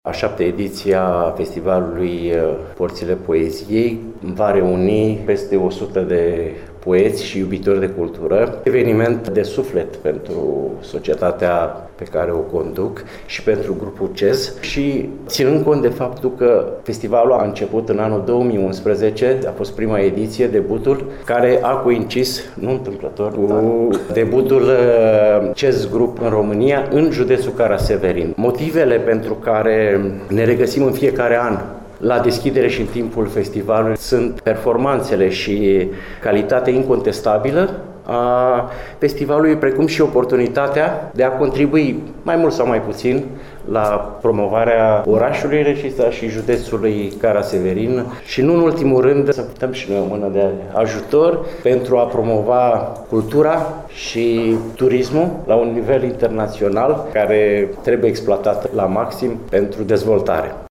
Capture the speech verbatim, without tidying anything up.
A șaptea ediție a Festivalului Porțile Poeziei va reuni peste o sută de poeți și iubitori de cultură, eveniment de suflet pentru societatea pe care o conduc și pentru grupul C E Z și ținând cont de faptul că festivalul a început în anul două mii unsprezece, a fost prima ediție, debutul, care a coincis, nu întâmplător, cu debutul C E Z Group în România, în județul Cara-Severin. Motivele pentru care ne regăsim în fiecare an la deschidere și în timpul festivalului sunt performanțele și calitatea incontestabilă a festivalului, precum și oportunitatea de a contribui mai mult sau mai puțin la promovarea orașului Reșița și județului Cara-Severin și nu în ultimul rând să dăm și noi o mână de ajutor pentru a promova cultura și turismul la un nivel internațional care trebuie exploatat la maxim pentru dezvoltare.